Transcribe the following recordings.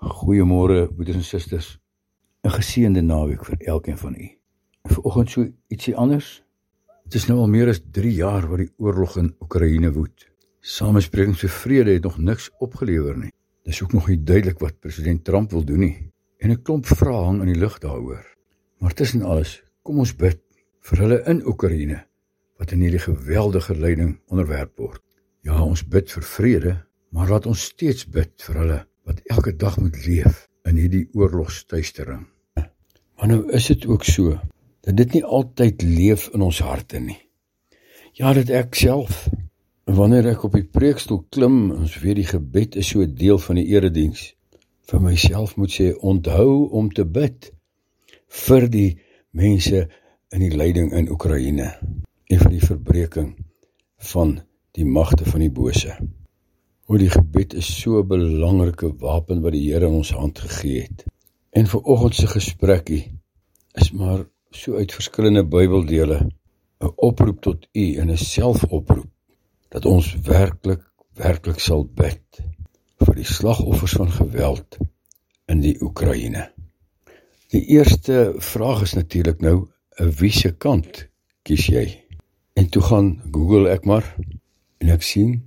Goeiemôre, broeders en susters. 'n Geseënde naweek vir elkeen van u. Vanoggend so ietsie anders. Het is nou al meer as 3 jaar wat die oorlog in Oekraïne woed. Samesprekings vir vrede het nog niks opgelewer nie. Dis ook nog nie duidelik wat president Trump wil doen nie. En 'n klomp vrae hang in die lug daaroor. Maar tussen alles, kom ons bid vir hulle in Oekraïne, wat in hierdie geweldige lyding onderwerp word. Ja, ons bid vir vrede, maar laat ons steeds bid vir hulle, wat elke dag moet leef in hierdie oorlogstuistering. Maar nou is dit ook so, dat dit nie altyd leef in ons harte nie. Ja, dit ek self. Wanneer ek op die preekstoel klim, ons weet die gebed is so 'n deel van die erediens. Vir myself moet sê, onthou om te bid vir die mense in die lyding in Oekraïne en vir die verbreeking van die magte van die bose. Die gebed is so 'n belangrike wapen wat die Here in ons hand gegee het. En vanoggend se gesprekkie is maar so uit verskillende Bybeldele 'n oproep tot u en 'n selfoproep dat ons werklik sal bid vir die slagoffers van geweld in die Oekraïne. Die eerste vraag is natuurlik nou, wie se kant kies jy? En toe gaan Google ek maar en ek sien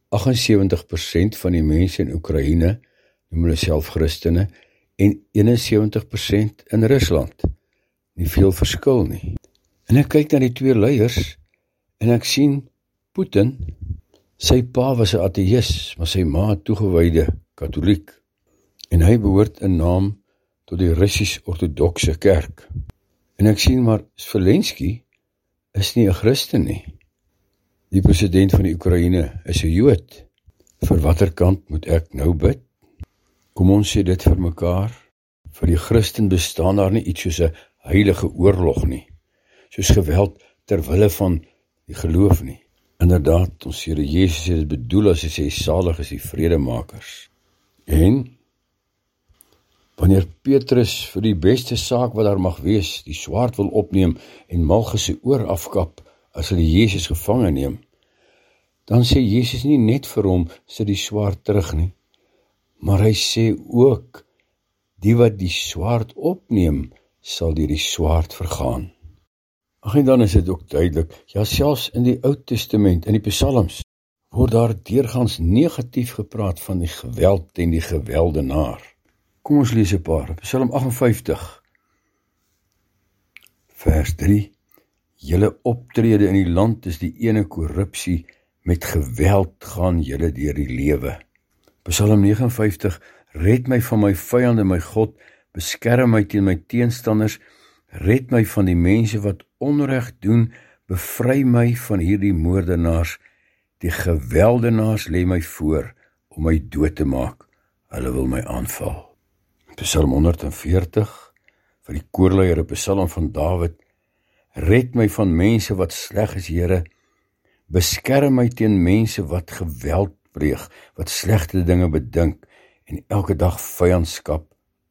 78% van die mense in Oekraïne noem hulle self Christene en 71% in Rusland. Nie veel verskil nie. En ek kyk na die twee leiers en ek sien Putin, sy pa was 'n ateïs, maar sy ma toegewyde katholiek. En hy behoort in naam tot die Russisch-Ortodokse kerk. En ek sien maar Zelensky is nie 'n Christen nie. Die president van die Oekraïne is 'n Jood. Vir watter kant moet ek nou bid? Kom ons sê dit vir mekaar. Vir die Christen bestaan daar nie iets soos 'n heilige oorlog nie. Soos geweld ter wille van die geloof nie. Inderdaad, ons Here Jesus het dit bedoel as hy sê, salig is die vredemakers. En wanneer Petrus vir die beste saak wat daar mag wees, die swaard wil opneem en Malchus se oor afkap, as hulle Jezus gevangen neem, dan sê Jezus nie net vir hom, sit die swaard terug nie, maar hy sê ook, die wat die swaard opneem, sal deur die swaard vergaan. En dan is dit ook duidelik, ja selfs in die Ou Testament, in die Psalms, word daar deurgaans negatief gepraat van die geweld en die geweldenaar. Kom ons lees 'n paar, Psalm 58, vers 3, Julle optrede in die land is die ene korrupsie, met geweld gaan julle deur die lewe. Psalm 59, red my van my vyande, my God, beskerm my teen my teenstanders, red my van die mense wat onreg doen, bevry my van hierdie moordenaars, die geweldenaars lê my voor, om my dood te maak, hulle wil my aanval. Psalm 140, vir die koorleier, 'n psalm van Dawid, red my van mense wat sleg is, Here, beskerm my teen mense wat geweld pleeg, wat slegte dinge bedink, en elke dag vyandskap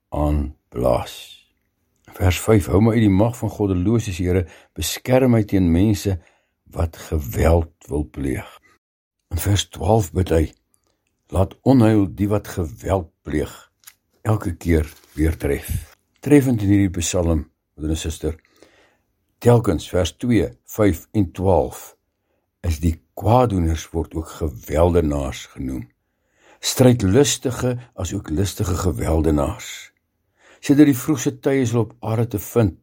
aanblaas. Vers 5, hou my uit die mag van goddelooses, Here, beskerm my teen mense wat geweld wil pleeg. In vers 12 bid hy, laat onheil die wat geweld pleeg, elke keer weer tref. Treffend in hierdie psalm, broeder en suster, telkens vers 2, 5 en 12, is die kwaadoeners word ook geweldenaars genoem. Strydlustige as ook lustige geweldenaars. Sedert die vroegste tye is hulle op aarde te vind.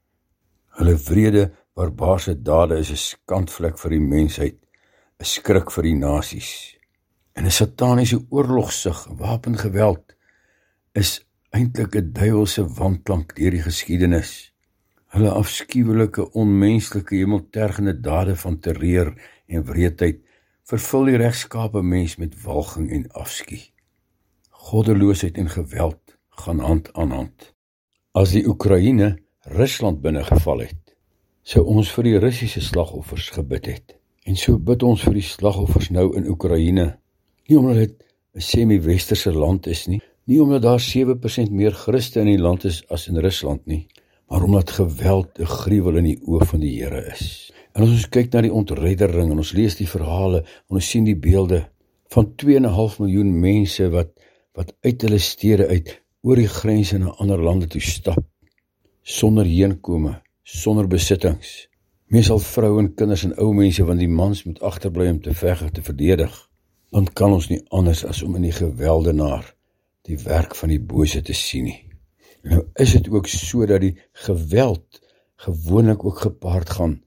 Hulle wrede, barbaarse dade is 'n skandvlek vir die mensheid, 'n skrik vir die nasies. En 'n sataniese oorlogsig, wapengeweld, is eintlik 'n duiwelse wanklank deur die geskiedenis. Hulle afskuwelike, onmenslike, hemeltergende dade van terreur en wreedheid vervul die regskape mens met walging en afskuw. Goddeloosheid en geweld gaan hand aan hand. As die Oekraïne Rusland binnegeval het, sou ons vir die Russiese slagoffers gebid het. En so bid ons vir die slagoffers nou in Oekraïne, nie omdat dit 'n semi-westerse land is nie, nie omdat daar 7% meer Christen in die land is as in Rusland nie, maar omdat geweld 'n gruwel in die oë van die Here is. En as ons kyk na die ontreddering, en ons lees die verhale, en ons sien die beelde van 2,5 miljoen mense wat wat uit hulle stede uit oor die grense na ander lande toe stap, sonder heenkome, sonder besittings. Meestal vroue en kinders en ou mense, want die mans moet agterbly om te veg en te verdedig. Dan kan ons nie anders as om in die geweldenaar die werk van die bose te sien nie. En nou is dit ook so dat die geweld gewoonlik ook gepaard gaan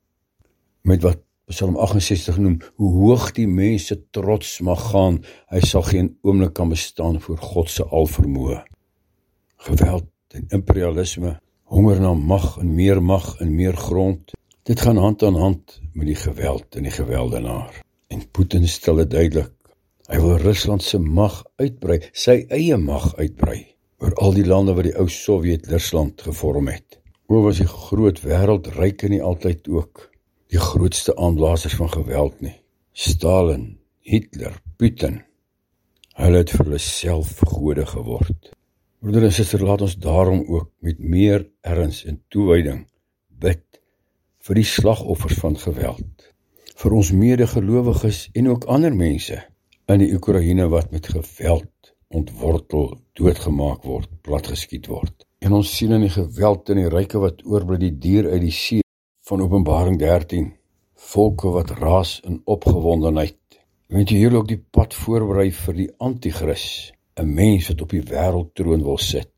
met wat Psalm 68 noem, hoe hoog die mens se trots mag gaan, hy sal geen oomblik kan bestaan voor God se alvermoë. Geweld en imperialisme, honger na mag en meer grond, dit gaan hand aan hand met die geweld en die geweldenaar. En Putin stel dit duidelik, hy wil Rusland se mag uitbrei, sy eie mag uitbrei, oor al die lande wat die ou Sowjet-Rusland gevorm het. Hoe was die groot wêreldryke nie altyd ook die grootste aanblasers van geweld nie? Stalin, Hitler, Putin, hulle het vir hulle self gode geword. Broeder en suster, laat ons daarom ook met meer erns en toewyding bid vir die slagoffers van geweld, vir ons medegelowiges en ook ander mense in die Oekraïne wat met geweld ontwortel, doodgemaak word, platgeskiet word. En ons sien in die geweld in die ryke wat oorbly, die dier uit die see van Openbaring 13, volke wat raas in opgewondenheid. Weet jy, hier ook die pad voorberei vir die antichris, 'n mens wat op die wêreldtroon wil sit.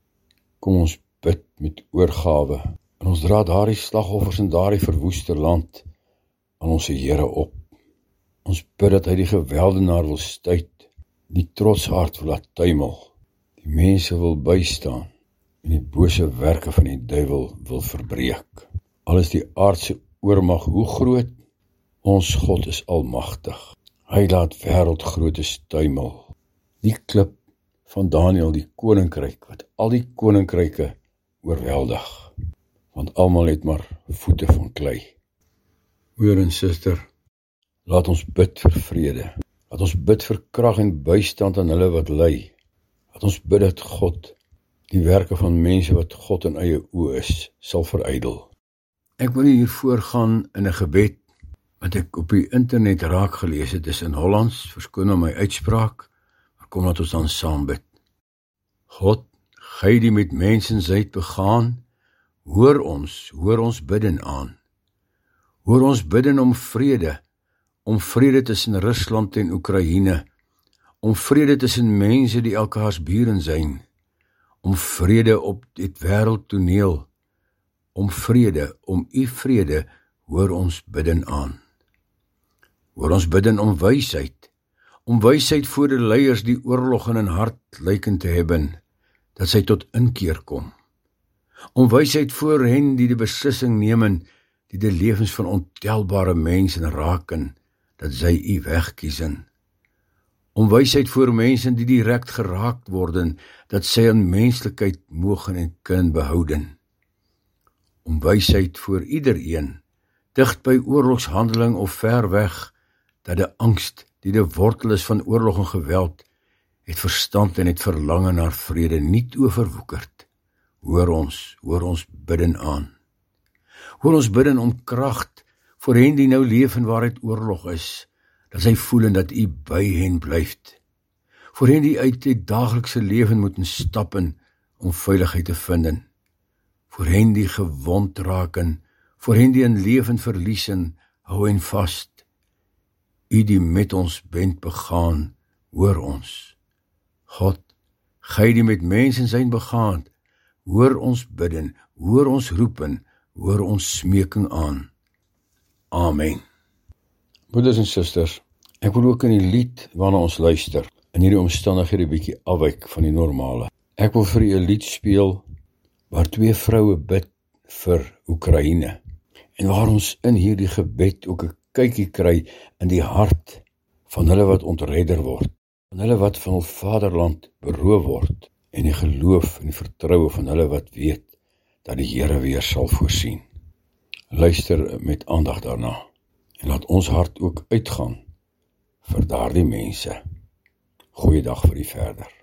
Kom ons bid met oorgawe, en ons dra daardie slagoffers in daardie verwoeste land aan ons Here op. Ons bid dat hy die geweldenaar wil stuit, die trotshart wil laat tuimel, die mense wil bystaan, en die bose werke van die duiwel wil verbreek. Al is die aardse oormag hoe groot, ons God is almagtig. Hy laat wêreldgrootes tuimel. Die klip van Daniël, die koninkryk, wat al die koninkryke oorweldig, want almal het maar voete van klei. Broer en suster, laat ons bid vir vrede. Laat ons bid vir krag en bystand aan hulle wat ly. Laat ons bid dat God die werke van mense wat God in eie oë is, sal verydel. Ek wil hier voorgaan in 'n gebed wat ek op die internet raak gelees het, is in Hollands, verskoon nou my uitspraak, maar kom laat ons dan saam bid. God, gij die met mensensheid begaan, hoor ons bidden aan. Hoor ons bidden om vrede tussen Rusland en Oekraïne, om vrede tussen mense die elkaars buren zijn, om vrede op dit wêreldtoneel, om u vrede, hoor ons bidden aan. Hoor ons bidden om wysheid voor de leiers die oorlog in hun hart lijken te hebben, dat sy tot inkeer kom. Om wysheid voor hen die de beslissing nemen, die de levens van ontelbare mensen raken, dat sy u wegkiezen. Om wysheid voor mensen die direct geraakt worden, dat sy aan menselijkheid mogen en kunnen behouden. Om wysheid voor iedereen, dicht by oorlogshandeling of ver weg, dat de angst, die de wortel is van oorlog en geweld, het verstand en het verlangen naar vrede niet overwoekerd. Hoor ons bidden aan. Hoor ons bidden om kracht, voor hen die nou leven waar het oorlog is, dat sy voelen dat u by hen blijft. Voor hen die uit die dagelijkse leven moeten stappen, om veiligheid te vinden. Voor hen die gewond raken, voor hen die een leven verliezen, hou hen vast. U die met ons bent begaan, hoor ons. God, gij die met mensen zijn begaan, hoor ons bidden, hoor ons roepen, hoor ons smeking aan. Amen. Broeders en susters, ek wil ook in die lied waarna ons luister, in hierdie omstandighede bietjie afwyk van die normale. Ek wil vir u 'n lied speel, waar twee vroue bid vir Oekraïne, en waar ons in hierdie gebed ook 'n kykie kry in die hart van hulle wat ontredder word, van hulle wat van hul vaderland beroof word, en die geloof en die vertroue van hulle wat weet, dat die Here weer sal voorsien. Luister met aandag daarna, en laat ons hart ook uitgaan vir daardie mense. Goeiedag vir u verder.